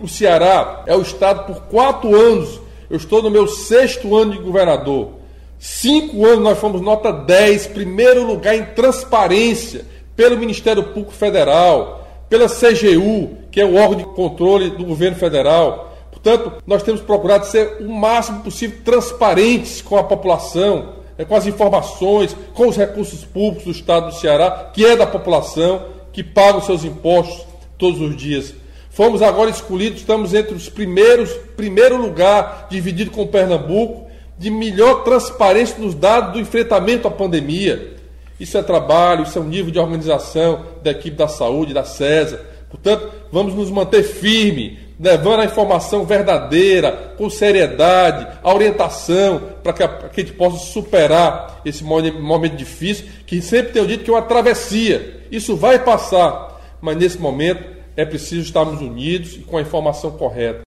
O Ceará é o estado por 4 anos. Eu estou no meu 6º ano de governador. 5 anos nós fomos nota 10, primeiro lugar em transparência pelo Ministério Público Federal, pela CGU, que é o órgão de controle do governo federal. Portanto, nós temos procurado ser o máximo possível transparentes com a população, com as informações, com os recursos públicos do estado do Ceará, que é da população, que paga os seus impostos todos os dias. Fomos agora escolhidos, estamos entre os primeiro lugar, dividido com Pernambuco, de melhor transparência nos dados do enfrentamento à pandemia. Isso é trabalho, isso é um nível de organização da equipe da saúde, da CESA. Portanto, vamos nos manter firmes, levando a informação verdadeira, com seriedade, a orientação, para que a gente possa superar esse momento difícil, que sempre tenho dito que é uma travessia. Isso vai passar, mas nesse momento é preciso estarmos unidos e com a informação correta.